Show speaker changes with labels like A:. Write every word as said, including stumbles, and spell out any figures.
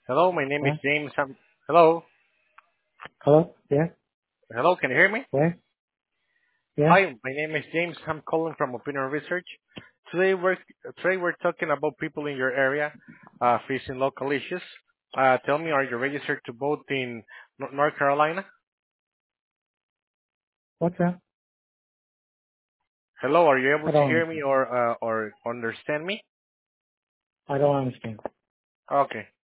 A: Hello, my name is
B: Yeah.
A: James. I'm, hello,
B: Hello? Yeah.
A: hello. Can you hear me?
B: Yeah. Yeah.
A: Hi, my name is James. I'm calling from Opinion Research. Today we're today we're talking about people in your area uh, facing local issues. Uh, tell me, are you registered to vote in Nor- North Carolina?
B: What's that?
A: Hello, are you able
B: I
A: to
B: don't
A: hear me
B: understand.
A: or uh, or understand me?
B: I don't understand.
A: Okay.